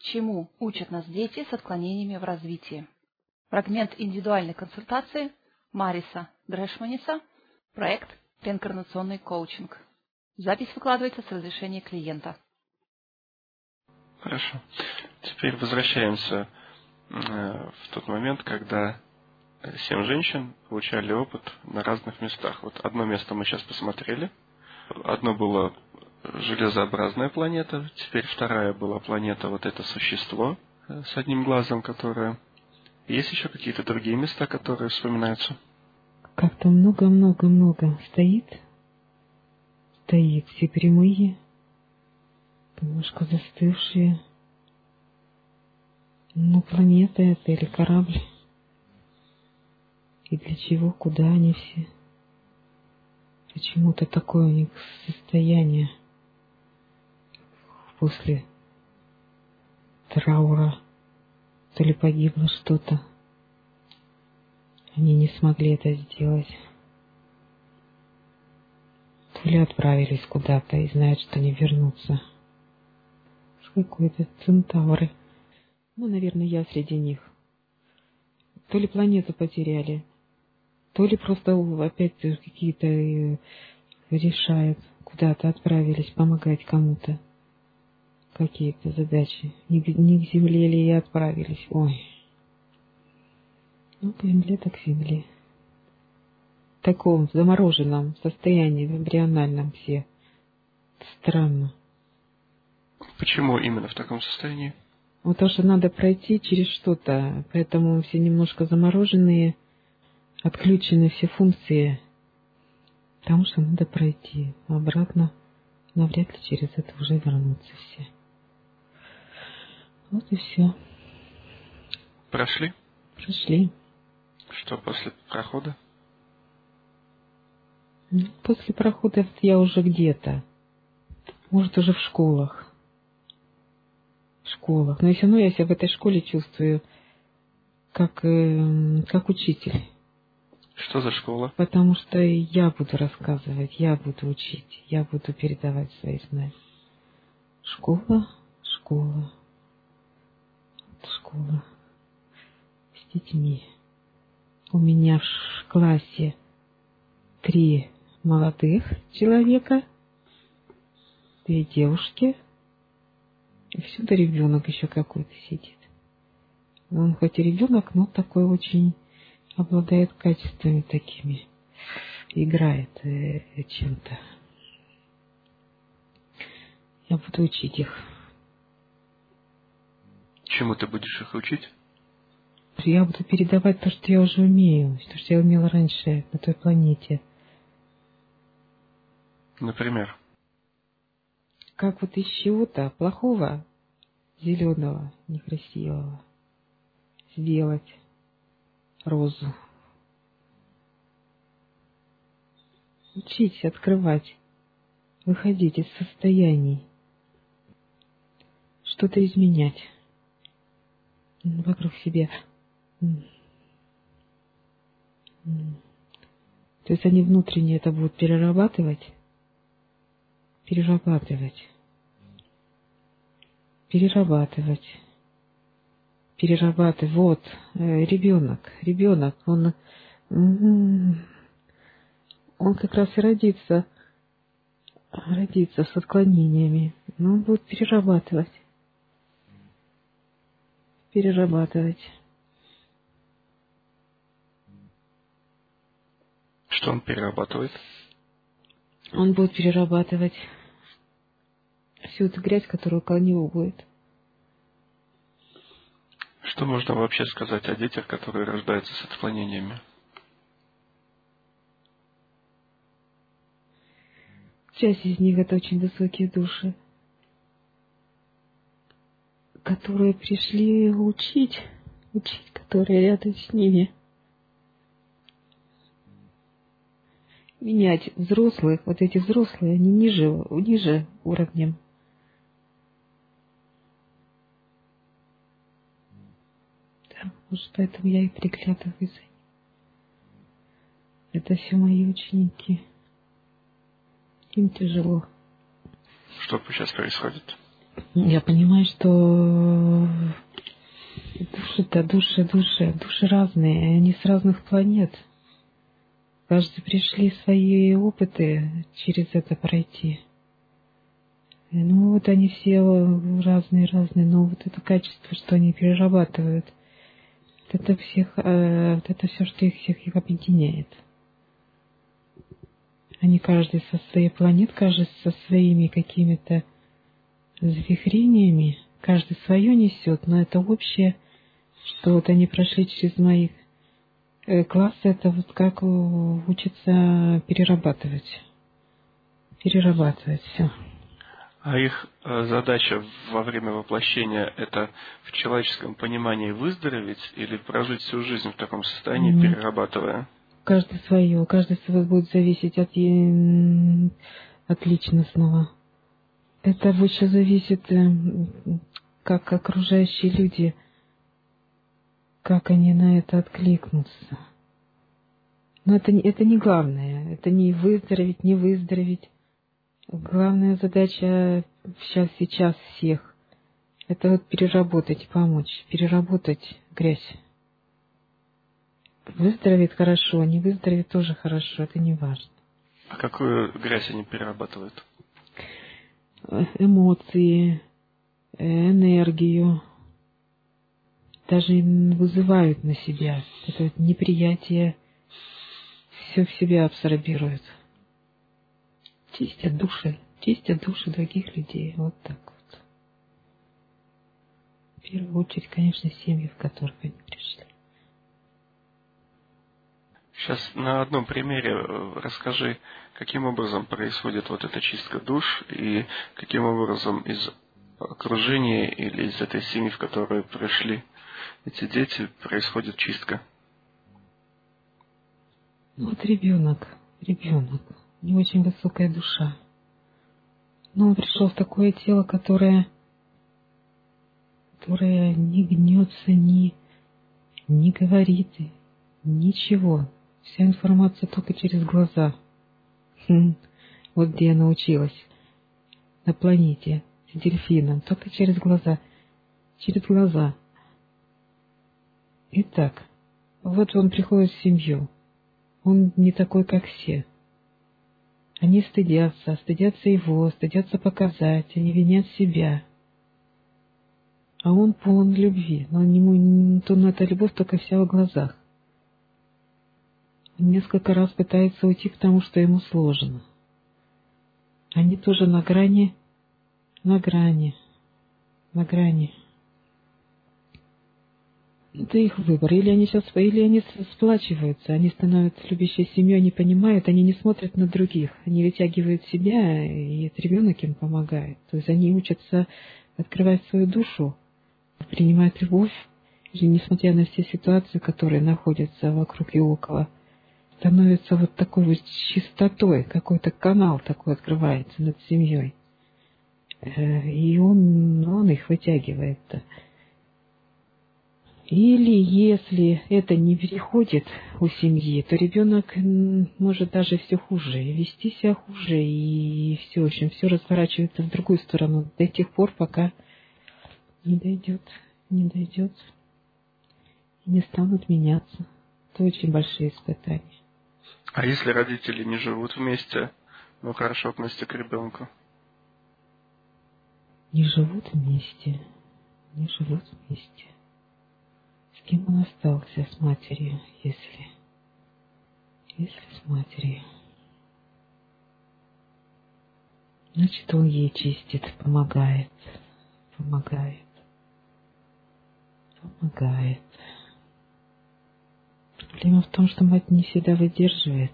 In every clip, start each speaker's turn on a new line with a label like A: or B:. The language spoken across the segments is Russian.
A: Чему учат нас дети с отклонениями в развитии? Фрагмент индивидуальной консультации Мариса Грэшманиса, проект «Реинкарнационный коучинг». Запись выкладывается с разрешения клиента.
B: Хорошо. Теперь возвращаемся в тот момент, когда 7 женщин получали опыт на разных местах. Вот одно место мы сейчас посмотрели. Одно было железообразная планета, теперь вторая была планета, вот это существо с одним глазом, которое... Есть еще какие-то другие места, которые вспоминаются?
C: Как-то много-много-много стоит, все прямые, немножко застывшие. Ну, планета это или корабль. И для чего, куда они все? Почему-то такое у них состояние после траура. То ли погибло что-то. Они не смогли это сделать. То ли отправились куда-то и знают, что не вернутся. С какой-то центавры. Ну, наверное, я среди них. То ли планету потеряли, то ли просто опять какие-то решают, куда-то отправились помогать кому-то. Какие-то задачи. Не к Земле ли и отправились. Ой. Ну, к Земле так к Земле. В таком замороженном состоянии, в эмбриональном все. Странно.
B: Почему именно в таком состоянии?
C: Потому что надо пройти через что-то, поэтому все немножко замороженные, отключены все функции, потому что надо пройти. Обратно навряд ли через это уже вернутся все. Вот и все.
B: Прошли?
C: Прошли.
B: Что после прохода?
C: После прохода я уже где-то. Может, уже в школах. Но все равно я себя в этой школе чувствую как учитель.
B: Что за школа?
C: Потому что я буду рассказывать, я буду учить, я буду передавать свои знания. Школа. С детьми. У меня в классе 3 молодых человека, 2 девушки, и всюду ребенок еще какой-то сидит. Он хоть и ребенок, но такой очень обладает качествами такими, играет чем-то. Я буду учить их.
B: Чему ты будешь их учить?
C: Я буду передавать то, что я уже умею, то, что я умела раньше на той планете.
B: Например?
C: Как вот из чего-то плохого, зеленого, некрасивого сделать розу. Учить, открывать, выходить из состояний, что-то изменять вокруг себя. То есть они внутренне это будут перерабатывать. Вот, ребенок, он как раз и родится с отклонениями, но он будет перерабатывать.
B: Что он перерабатывает?
C: Он будет перерабатывать всю эту грязь, которая около него будет.
B: Что можно вообще сказать о детях, которые рождаются с отклонениями?
C: Часть из них это очень высокие души, которые пришли учить, которые рядом с ними. Менять взрослых, вот эти взрослые, они ниже уровнем. Да, может, поэтому я и приглядываюсь за ним. Это все мои ученики. Им тяжело.
B: Что сейчас происходит?
C: Я понимаю, что души разные, они с разных планет. Каждый пришли свои опыты через это пройти. Ну вот они все разные, но вот это качество, что они перерабатывают, вот это все, что их всех объединяет. Они каждый со своей планет, каждый со своими какими-то завихрениями, каждый свое несет, но это общее, что вот они прошли через мои классы, это вот как учатся перерабатывать все.
B: А их задача во время воплощения — это в человеческом понимании выздороветь или прожить всю жизнь в таком состоянии, перерабатывая?
C: Каждый свое будет зависеть от личностного. Это больше зависит, как окружающие люди, как они на это откликнутся. Но это не главное, это не выздороветь, не выздороветь. Главная задача сейчас всех — это вот переработать, помочь, переработать грязь. Выздоровеет хорошо, не выздоровеет тоже хорошо, это не важно.
B: А какую грязь они перерабатывают?
C: Эмоции, энергию, даже вызывают на себя. Это вот неприятие все в себя абсорбируют. Чистят души других людей. Вот так вот. В первую очередь, конечно, семьи, в которых они пришли.
B: Сейчас на одном примере расскажи, каким образом происходит вот эта чистка душ и каким образом из окружения или из этой семьи, в которую пришли эти дети, происходит чистка.
C: Вот ребенок, не очень высокая душа. Но он пришел в такое тело, которое не гнется, не говорит, ничего. Вся информация только через глаза. Вот где я научилась. На планете с дельфином. Только через глаза. Через глаза. Итак, вот он приходит в семью. Он не такой, как все. Они стыдятся его, стыдятся показать, они винят себя. А он полон любви, но эта любовь только вся в глазах. Он несколько раз пытается уйти, потому что ему сложно. Они тоже на грани. Это их выбор. Или они сплачиваются, они становятся любящей семьей, они понимают, они не смотрят на других, они вытягивают себя, и этот ребенок им помогает. То есть они учатся открывать свою душу, принимать любовь, и несмотря на все ситуации, которые находятся вокруг и около, становится вот такой вот чистотой, какой-то канал такой открывается над семьей. И он их вытягивает-то. Или если это не переходит у семьи, то ребенок может даже все хуже, вести себя хуже, и все, в общем, все разворачивается в другую сторону до тех пор, пока не дойдет, и не станут меняться. Это очень большие испытания.
B: А если родители не живут вместе, но хорошо относятся к ребенку?
C: Не живут вместе. С кем он остался? С матерью, если с матерью. Значит, он ей чистит, помогает. Проблема в том, что мать не всегда выдерживает.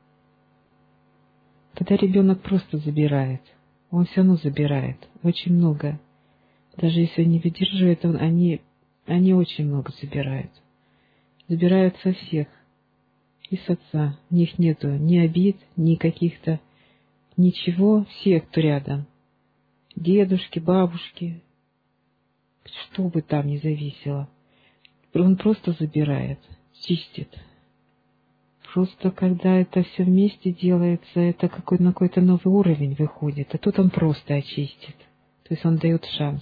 C: Тогда ребенок просто забирает. Он все равно забирает. Очень много. Даже если не выдерживает, они очень много забирают. Забирают со всех. И с отца. У них нету ни обид, ни каких-то ничего. Все, кто рядом. Дедушки, бабушки. Что бы там ни зависело. Он просто забирает. Чистит. Просто когда это все вместе делается, это на какой-то новый уровень выходит. А тут он просто очистит. То есть он дает шанс.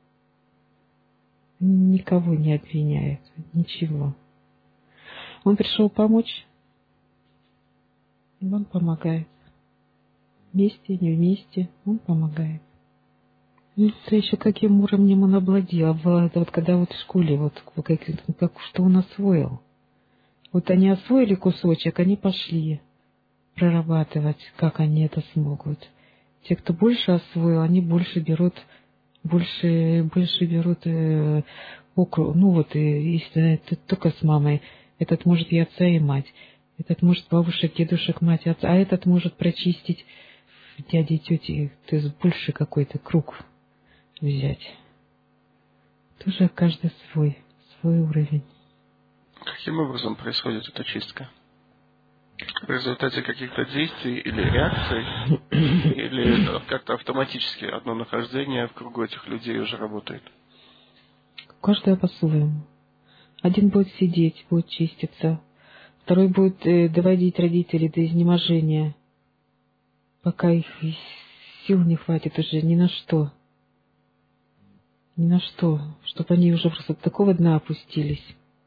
C: Никого не обвиняет, ничего. Он пришел помочь, он помогает. Вместе, не вместе, он помогает. Это еще каким уровнем он обладал. Это вот когда вот в школе, вот как что он освоил. Вот они освоили кусочек, они пошли прорабатывать, как они это смогут. Те, кто больше освоил, они больше берут округ. Ну вот, если это только с мамой, этот может и отца, и мать. Этот может бабушек, дедушек, мать, отца, а этот может прочистить дяди, тети, то есть больше какой-то круг взять. Тоже каждый свой уровень.
B: Каким образом происходит эта чистка? В результате каких-то действий или реакций? Или как-то автоматически одно нахождение в кругу этих людей уже работает?
C: Каждый по-своему. Один будет сидеть, будет чиститься. Второй будет доводить родителей до изнеможения, пока их сил не хватит уже ни на что. Ни на что. Чтобы они уже просто до такого дна опустились.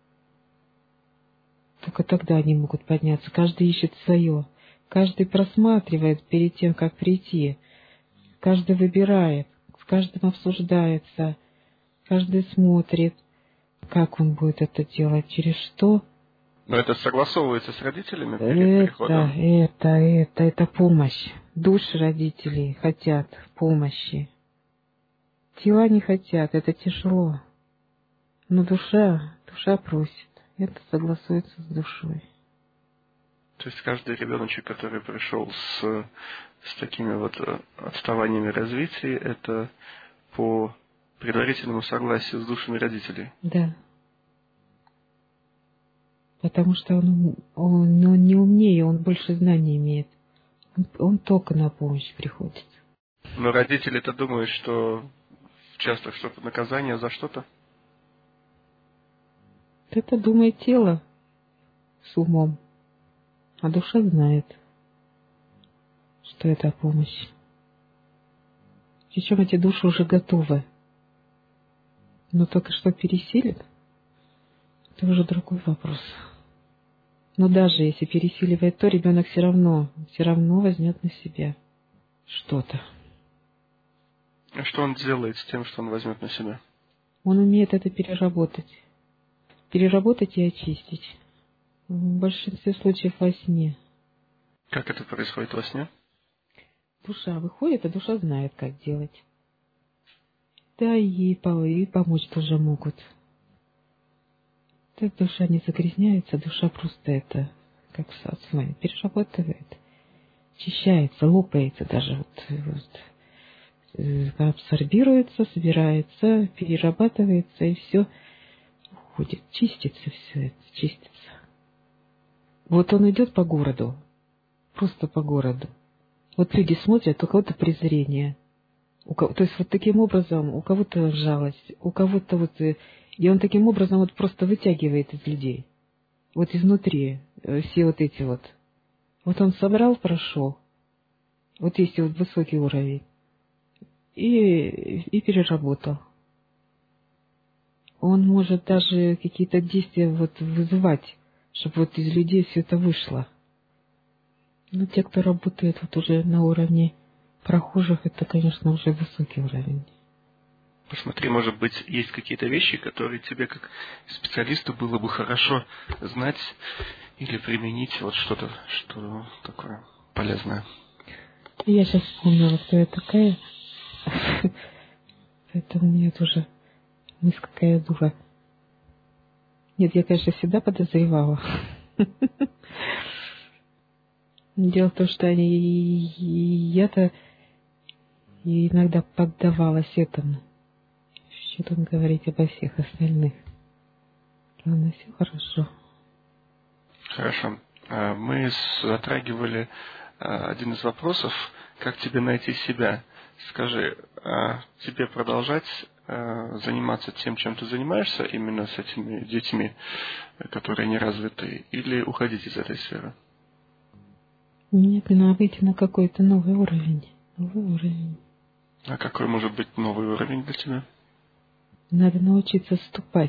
C: Только тогда они могут подняться. Каждый ищет свое. Каждый просматривает перед тем, как прийти. Каждый выбирает. С каждым обсуждается. Каждый смотрит, как он будет это делать, через что.
B: Но это согласовывается с родителями перед приходом?
C: Это помощь. Души родителей хотят помощи. Тела не хотят, это тяжело. Но душа просит. Это согласуется с душой.
B: То есть каждый ребеночек, который пришел с такими вот отставаниями развития, это по предварительному согласию с душами родителей?
C: Да. Потому что он не умнее, он больше знаний имеет. Он только на помощь приходит.
B: Но родители-то думают, что часто что-то наказание за что-то?
C: Это думает тело с умом, а душа знает, что это помощь. Причем эти души уже готовы. Но только что пересилит, это уже другой вопрос. Но даже если пересиливает, то ребенок все равно возьмет на себя что-то.
B: А что он делает с тем, что он возьмет на себя?
C: Он умеет это переработать. Переработать и очистить. В большинстве случаев во сне.
B: Как это происходит во сне?
C: Душа выходит, а душа знает, как делать. Да, и помочь тоже могут. Так душа не загрязняется, душа просто это, как с вами, перерабатывает, очищается, лопается даже, абсорбируется, собирается, перерабатывается, и все уходит, чистится все это, чистится. Вот он идет по городу, просто по городу. Вот люди смотрят, у кого-то презрение, то есть вот таким образом у кого-то жалость, у кого-то вот... И он таким образом вот просто вытягивает из людей. Вот изнутри все вот эти вот. Вот он собрал, прошел. Вот есть вот высокий уровень. И переработал. Он может даже какие-то действия вот вызывать, чтобы вот из людей все это вышло. Но те, кто работает вот уже на уровне прохожих, это, конечно, уже высокий уровень.
B: Посмотри, может быть, есть какие-то вещи, которые тебе как специалисту было бы хорошо знать или применить, вот что-то, что такое полезное.
C: Я сейчас вспомнила, кто я такая. Поэтому мне тоже мысль какая дура. Нет, я, конечно, всегда подозревала. Дело в том, что я-то иногда поддавалась этому. Что там говорить обо всех остальных? Ладно, все хорошо.
B: Хорошо. Мы затрагивали один из вопросов, как тебе найти себя. Скажи, тебе продолжать заниматься тем, чем ты занимаешься, именно с этими детьми, которые не развиты, или уходить из этой сферы?
C: Мне надо выйти на какой-то новый уровень. Новый уровень.
B: А какой может быть новый уровень для тебя?
C: Надо научиться вступать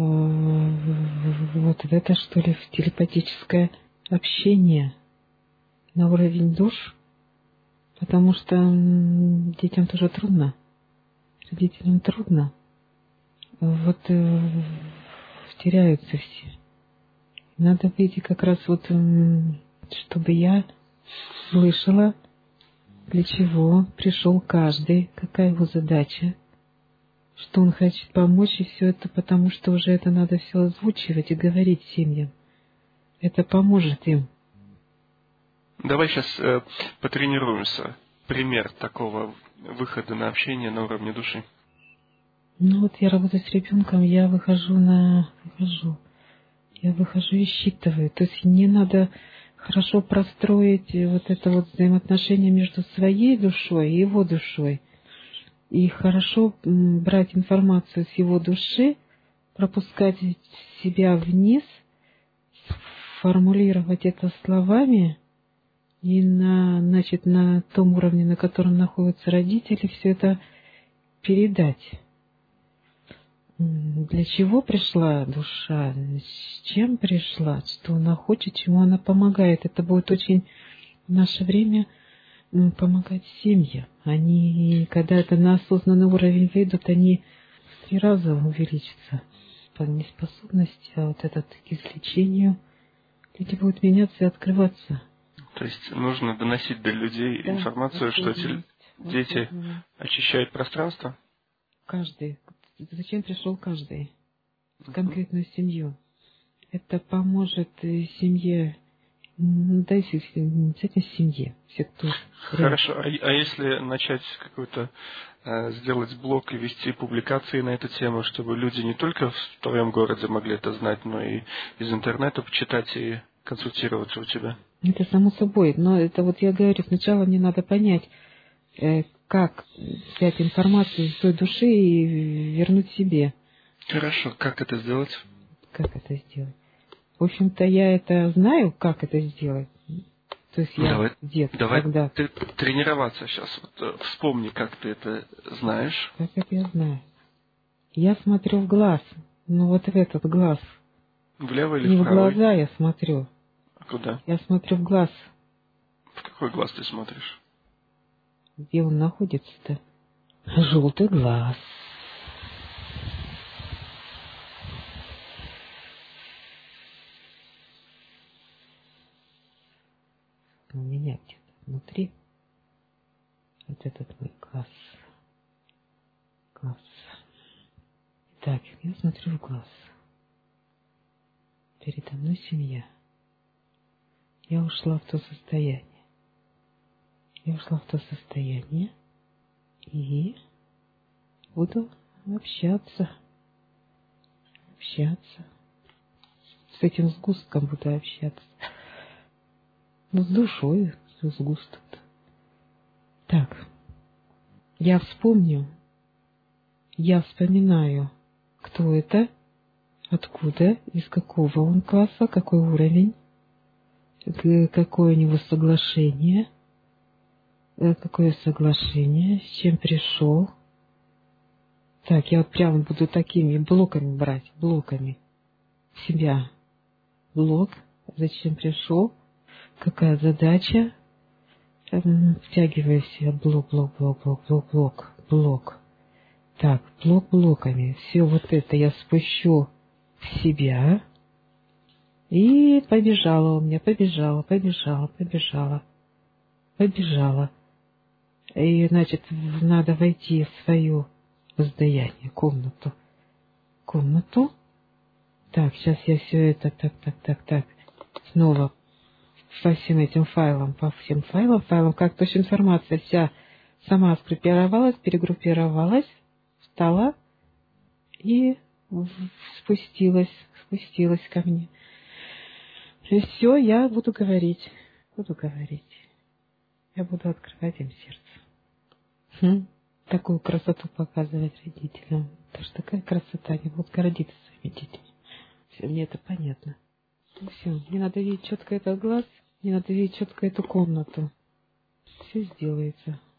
C: вот в это, что ли, в телепатическое общение на уровень душ, потому что детям тоже трудно, родителям трудно. Вот теряются все. Надо выйти как раз вот, чтобы я слышала, для чего пришел каждый, какая его задача, что он хочет помочь, и все это потому, что уже это надо все озвучивать и говорить семьям. Это поможет им.
B: Давай сейчас потренируемся. Пример такого выхода на общение на уровне души.
C: Ну вот я работаю с ребенком, я выхожу и считываю. То есть не надо хорошо простроить вот это вот взаимоотношение между своей душой и его душой. И хорошо брать информацию с его души, пропускать себя вниз, формулировать это словами и на том уровне, на котором находятся родители, все это передать. Для чего пришла душа, с чем пришла, что она хочет, чему она помогает. Это будет очень в наше время помогать семьям. Они, когда это на осознанный уровень выйдут, они в 3 раза увеличатся по неспособности, а вот этот к излечению. Люди будут меняться и открываться.
B: То есть нужно доносить до людей информацию, что эти дети очищают пространство?
C: Каждый. Зачем пришел каждый? В конкретную семью. Это поможет семье. Дайте с этим семье. Все, кто
B: Хорошо. А если начать какой-то сделать блог и вести публикации на эту тему, чтобы люди не только в твоем городе могли это знать, но и из интернета почитать и консультироваться у тебя?
C: Это само собой. Но это вот я говорю, сначала мне надо понять, как взять информацию из той души и вернуть себе.
B: Хорошо. Как это сделать?
C: Как это сделать? В общем-то, я это знаю, как это сделать. То есть я
B: Давай
C: когда...
B: ты тренироваться сейчас. Вот, вспомни, как ты это знаешь.
C: Как это я знаю? Я смотрю в глаз. Ну вот в этот глаз.
B: Влево или
C: Не в
B: вправо?
C: глаза я смотрю.
B: А куда?
C: Я смотрю в глаз.
B: В какой глаз ты смотришь?
C: Где он находится-то? Желтый глаз. У меня где-то внутри. Вот этот мой глаз. Глаз. Так, я смотрю в глаз. Передо мной семья. Я ушла в то состояние. И буду общаться. С этим сгустком буду общаться. Ну, с душой сгусток. Так, я вспомню. Я вспоминаю, кто это, откуда, из какого он класса, какой уровень, какое у него соглашение, с чем пришел. Так, я вот прямо буду такими блоками брать, блоками себя. Блок, зачем пришел, какая задача, втягиваю в себя блок. Так, блок блоками. Все вот это я спущу в себя. И побежала у меня, побежала. И, значит, надо войти в свое воздаяние, комнату. Так, сейчас я все это, так. Снова по всем этим файлам, как то информация вся сама сгруппировалась, перегруппировалась, встала и спустилась ко мне. И все, я буду говорить. Я буду открывать им сердце. Такую красоту показывать родителям. Потому что такая красота, они будут гордиться своими детьми. Все, мне это понятно. Все, мне надо видеть четко этот глаз, мне надо видеть четко эту комнату. Все сделается.